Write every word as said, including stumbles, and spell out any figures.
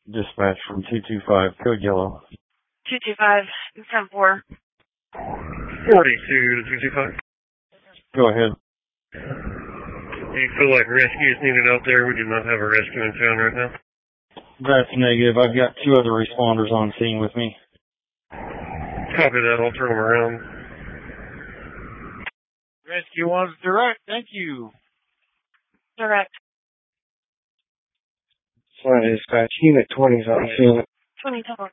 Dispatch from two two five, code yellow. two two five, ten four. forty-two to two two five. Go ahead. Do you feel like rescue is needed out there? We do not have a rescue in town right now. That's negative. I've got two other responders on scene with me. Copy that. I'll turn them around. Rescue one's direct. Thank you. Direct. Flight dispatch. Unit twenty's on scene. twenty ten.